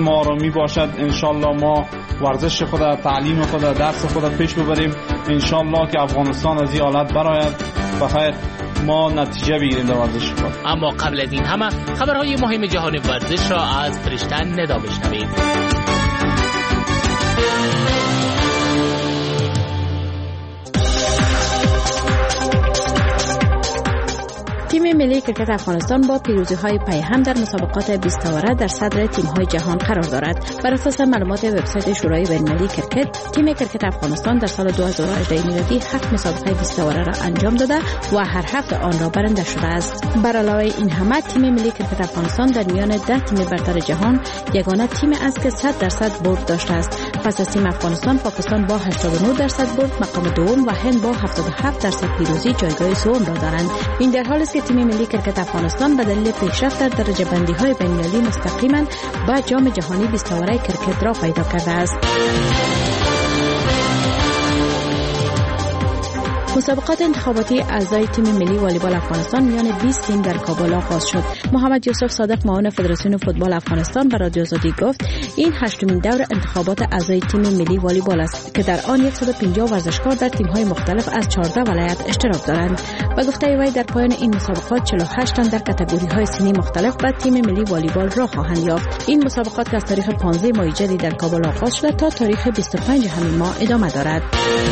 لازم آرامی باشد. انشالله ما ورزش خود، تعلیم خود، درس خود پیش ببریم. انشالله که افغانستان از این حالت برآید بخیر ما نتیجه بگیریم در ورزش خود. اما قبل از این همه خبرهای مهم جهان ورزش را از فرشته ندا بشنوید. تیم ملی کرکت افغانستان با پیروزی‌های پیهم در مسابقات 20 تاوره در صدر تیم‌های جهان قرار دارد. بر اساس معلومات وبسایت شورای بین‌المللی کرکت، تیم کرکت افغانستان در سال 2018 میلادی 7 مسابقه 20 تاوره را انجام داده و هر هفت آن را برنده شده است. بر علاوه این همه تیم ملی کرکت افغانستان در میان 10 تیم برتر جهان یگانه تیم است که 100% برد داشته است. پس از تیم افغانستان، پاکستان با 89% برد مقام دوم و هند با 77% پیروزی جایگاه سوم را دارند. این در حالی است که تیم ملی کرکت افغانستان به دلیل پیشرفت در درجه بندی های بین المللی مستقیما به جام جهانی 20 تاوره کرکت را پیدا کرده است. مسابقات انتخاباتی اعضای تیم ملی والیبال افغانستان میان 20 تیم در کابل آغاز شد. محمد یوسف صادق معاون فدراسیون فوتبال افغانستان به رادیو آزادی گفت این 8مین دور انتخابات اعضای تیم ملی والیبال است که در آن 150 ورزشکار در تیم‌های مختلف از 14 ولایت اشتراک دارند. و گفته وی در پایان این مسابقات 48 تن در کاتگوری‌های سنی مختلف به تیم ملی والیبال راه خواهند یافت. این مسابقات که از تاریخ 15 ماه جدید در کابل آغاز شده تا تاریخ 25 همین ماه ادامه دارد.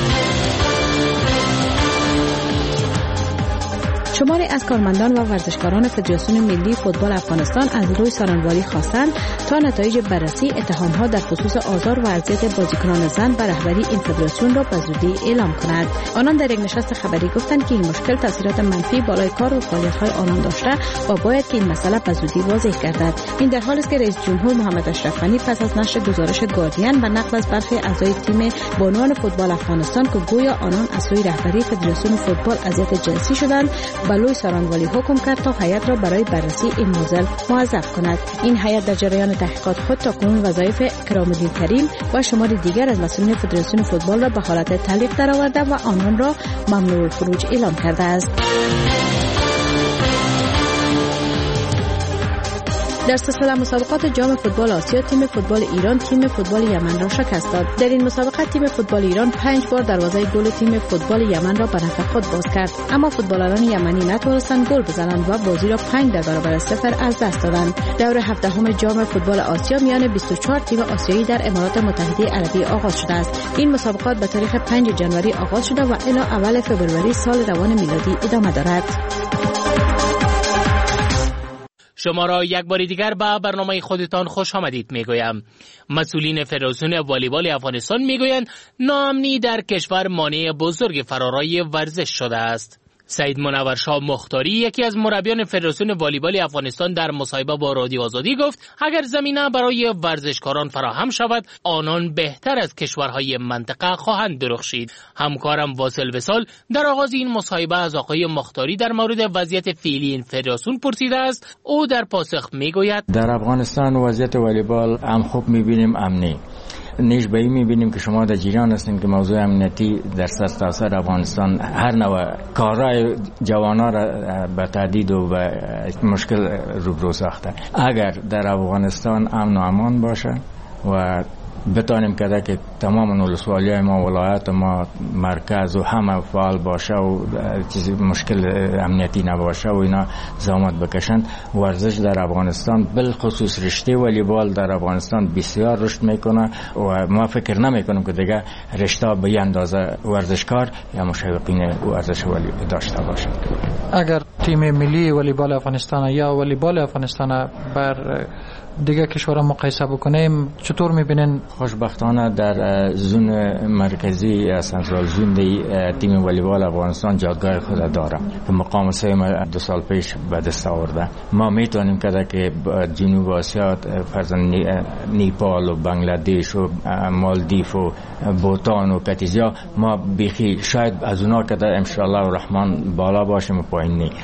شماری از کارمندان و ورزشکاران فدراسیون ملی فوتبال افغانستان از روی سارنوالی خواستند تا نتایج بررسی اتهام‌ها در خصوص آزار و اذیت بازیکنان زن به رهبری این فدراسیون را به زودی اعلام کند. آنان در یک نشست خبری گفتند که این مشکل تاثیرات منفی بالای کار و فعالیت‌های آنان داشته و باید که این مسئله به زودی واضح گردد. این در حالی است که رئیس جمهور محمد اشرف غنی پس از نشر گزارش گاردین و نقل از برخی اعضای تیم بانوان فوتبال افغانستان که گویا آنان از سوی رهبری فدراسیون فوتبال اذیت جنسی شدند، بلوی سارنوالی حکم کرد تا هیئت را برای بررسی این موضوع موظف کند. این هیئت در جریان تحقیقات خود تاکنون وظایف کرام‌الدین کریم و شمار دیگر از مسئولین فدراسیون فوتبال را به حالت تعلیق درآورده و آنان را ممنوع الخروج اعلام کرده است. در سلسله مسابقات جام فوتبال آسیا، تیم فوتبال ایران تیم فوتبال یمن را شکست داد. در این مسابقه تیم فوتبال ایران 5 بار دروازه گل تیم فوتبال یمن را به نفع خود باز کرد، اما فوتبالران یمنی نتوانستند گل بزنند و بازی را 5 در برابر 0 از دست دادند. دور 17 جام فوتبال آسیا میان 24 تیم آسیایی در امارات متحده عربی آغاز شده است. این مسابقات به تاریخ 5 جنوری آغاز شده و الی اول فوریه سال روان میلادی ادامه دارد. شما را یک بار دیگر به برنامه خودتان خوش آمدید میگویم. مسئولین فدراسیون والیبال افغانستان میگویند ناامنی در کشور مانع بزرگ فرارای ورزش شده است. سید منورشاه مختاری، یکی از مربیان فدراسیون والیبال افغانستان، در مصاحبه با رادیو آزادی گفت اگر زمینه برای ورزشکاران فراهم شود آنان بهتر از کشورهای منطقه خواهند درخشید. همکارم واصل وصال در آغاز این مصاحبه از آقای مختاری در مورد وضعیت فعلی این فدراسیون پرسیده است. او در پاسخ میگوید در افغانستان وضعیت والیبال هم خوب میبینیم امنی نیش به این میبینیم که شما در جریان هستین که موضوع امنیتی در سرتاسر افغانستان هر نوع کارهای جوانان را به تهدید و به مشکل روبرو ساخته. اگر در افغانستان امن و امان باشه و بتانیم که تمام ولسوالی‌های ما، ولایات ما، مرکز و همه فعال باشه و چیزی مشکل امنیتی نباشه و اینا زحمت بکشند، ورزش در افغانستان بالخصوص رشته والیبال در افغانستان بسیار رشد میکنه و ما فکر نمیکنیم که دیگه رشته به این اندازه ورزشکار یا مشوقین ورزش والیبال داشته باشند. اگر تیم ملی والیبال افغانستان یا والیبال افغانستان بر دیگه کشورها مقایسه بکنیم چطور میبینین؟ خوشبختانه در زون مرکزی یا سنترال زون تیم والیبال افغانستان جایگاه خود داره که مقام سوم 2 سال پیش به دست آورده. ما میتونیم که جنوب آسیا فرضاً نیپال و بنگلادش و مالدیف و بوتان و کاتیزیا ما بیخی شاید از اونا که ان شاء الله الرحمن بالا باشیم و پایین نی.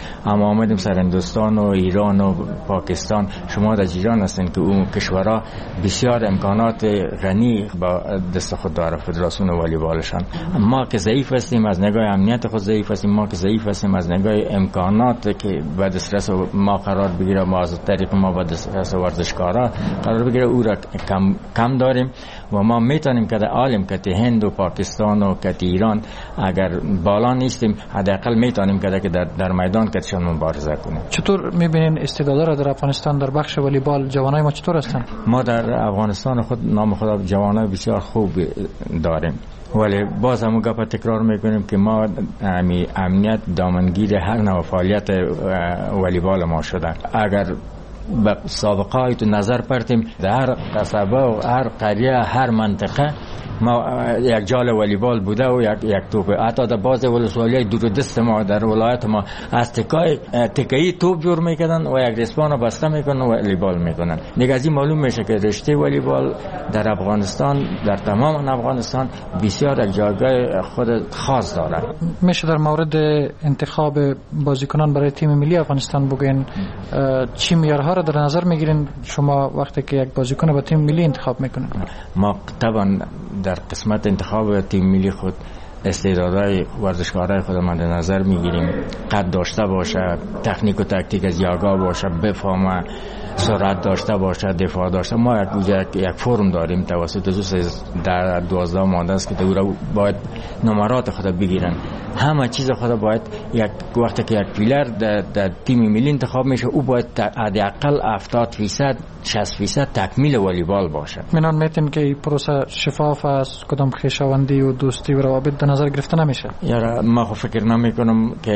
اما آمدیم سر هندوستان و ایران و پاکستان. شما در ایران هستین که اون کشورها بسیار امکانات غنی با دست خود داره فدراسیون والیبالشان. ما که ضعیف هستیم از نگاه امنیت خود ضعیف هستیم، ما که ضعیف هستیم از نگاه امکانات که به دسترس ما قرار بگیره، ما از طریق ما به دسترس ورزشکارا قرار بگیره او را کم داریم و ما میتونیم که در عالم که هند و پاکستان و که ایران اگر بالا نیستیم حداقل میتونیم که در میدان کتشان مبارزه کنیم. چطور میبینین استعدادا را در افغانستان در بخش والیبال جوانای ما چطور هستن؟ ما در افغانستان خود نام خدا جوانای بسیار خوب داریم، ولی باز هم گپ تکرار میکنیم که ما امنیت دامنگیر هر نوع فعالیت والیبال ما شده. اگر به سابقه های تو نظر پرتیم در هر قصبه و هر قریه هر منطقه ما یک جال والیبال بوده و یک توپ. حتی در باز ولسوالی دور دست ما در ولایت ما از تکایی توپ جور میکنن و یک رسپان بسته میکنن و والیبال میکنن. دیگه از این معلوم میشه که رشته والیبال در افغانستان، در تمام افغانستان بسیار یک جایگاه خود خاص داره. میشه در مورد انتخاب بازیکنان برای تیم ملی افغانستان بگین چی معیارها را در نظر میگیرین شما وقتی که یک بازیکن با تیم ملی انتخاب میکنین؟ ما طبعا در قسمت انتخاب تیم ملی خود استعدادهای ورزشکارای خود مد نظر میگیریم، قد داشته باشه، تکنیک و تاکتیک از یاگا باشه، بفهمه، سرعت داشته باشه، دفاع داشته. ما یک فرم داریم توسط در 12 ماده است که او باید نمرات خود بگیرن. همه چیز خود باید یک وقتی که یک پیلر در تیم ملی انتخاب میشه او باید حداقل 70% 60% تکمیل والیبال باشه. منان میتین که این پروسه شفاف است، کدام خویشاوندی و دوستی و روابط در نظر گرفته نمیشه؟ یاره ما فکر نمیکنم که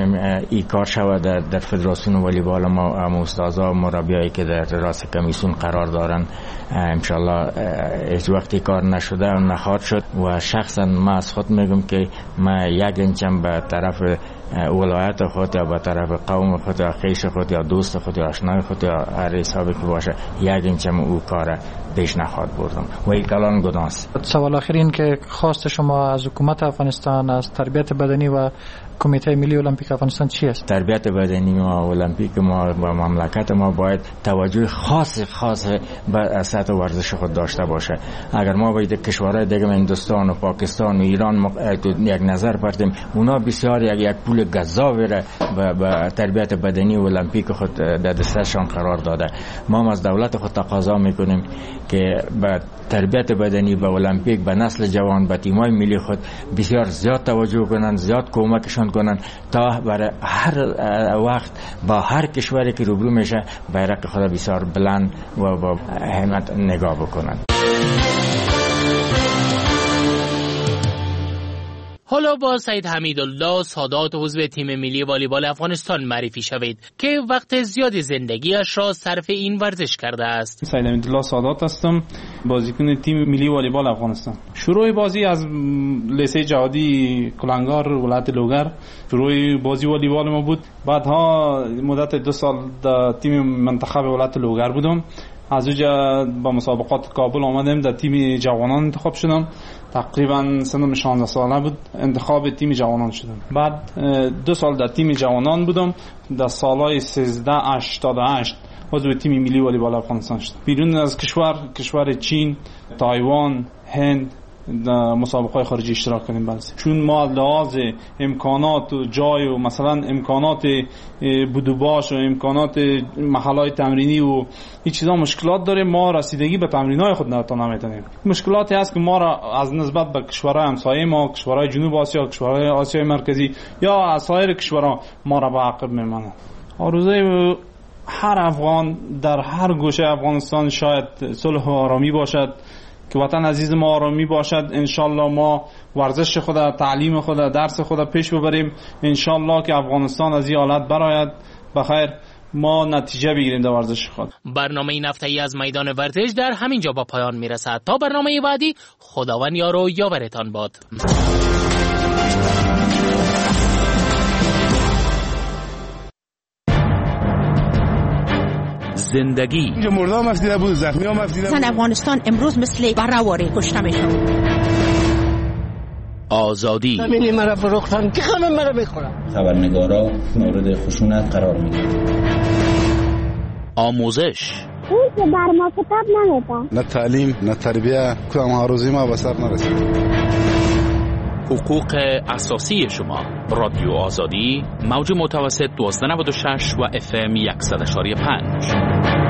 این کار شود در فدراسیون والیبال. ما استادا مربیایی که در راس کمیسیون قرار دارن انشالله هیچ وقتی کار نشده و نخواهد شد و شخصا ما از خود میگم که ما یک انچم به طرف ولایت خود یا به طرف قوم خود یا خیش خود یا دوست خود یا آشنای خود یا هر حسابی که باشه یک انچم او کار پیش نخواهد بردم و این کلان گناست. سوال آخرین که خواست شما از حکومت افغانستان از تربیت بدنی و کمیته ملی المپیک افغانستان چی است؟ تربیت بدنی و المپیک ما و مملکت ما باید توجه خاص به سطح ورزش خود داشته باشه. اگر ما باید کشورهای دیگه هندوستان و پاکستان و ایران یک نظر پرتیم، اونا بسیار یک پول گزاف به تربیت بدنی و المپیک خود در دستشان قرار داده. ما از دولت خود تقاضا میکنیم که به تربیت بدنی به المپیک به نسل جوان به تیمای ملی خود بسیار زیاد توجه کنند، زیاد کمکشان کنند تا برای هر وقت با هر کشوری که روبرو میشه بیرق خود بسیار بلند و با همت نگاه بکنند. حالا با سید حمیدالله سادات عضو تیم ملی والیبال افغانستان معرفی شوید که وقت زیاد زندگیش را صرف این ورزش کرده است. سید حمیدالله سادات هستم، بازیکن تیم ملی والیبال افغانستان. شروع بازی از لیسه جهادی کلنگار ولایت لوگر شروع بازی والیبال ما بود. بعدها مدت 2 سال در تیم منتخب ولایت لوگر بودم. از اونجا با مسابقات کابل آمدم، در تیم جوانان انتخاب شدم. تقریبا سنم 16 ساله بود انتخاب تیم جوانان شدم. بعد 2 سال در تیم جوانان بودم. در سالهای 1388 عضو تیم ملی والیبال افغانستان شدم. بیرون از کشور چین، تایوان، هند در مسابقات خارجی اشتراک کردیم. بلکه چون ما لحاظ امکانات و جای و مثلا امکانات بودوباش و امکانات محلهای تمرینی و این چیزا مشکلات داره، ما رسیدگی به تمرینای خود نمیتونیم. مشکلاتی هست که ما را از نسبت به کشورهای همسایه ما، کشورهای جنوب آسیا، کشورهای آسیای مرکزی یا از سایر کشورها ما را به عقب میمانند. آرزوی هر افغان در هر گوشه افغانستان شاید صلح و آرامی باشد، که وطن عزیز ما آرامی باشد. انشالله ما ورزش خود، تعلیم خود، درس خود پیش ببریم. انشالله که افغانستان از این حالت برآید بخیر، ما نتیجه بگیریم در ورزش خود. برنامه این هفته‌ای از میدان ورزش در همین جا با پایان میرسد. تا برنامه بعدی، خداوند یار و یاورتان باد. زندگی اینجا مردم مفدیده بود، زخمی ها مفدیده بود. زن افغانستان امروز مثل برهواره کشته میشن. آزادی. زمینی مرا فروختن که همه مرا میخورن. خبرنگارا مورد خشونت قرار میگیرن. آموزش. اون که بر ما کتاب نمیده. نه تعلیم نه تربیه، کدام هاروزی ما به سر نرسید. حقوق اساسی شما. رادیو آزادی، موج متوسط 1296 و FM 100.5.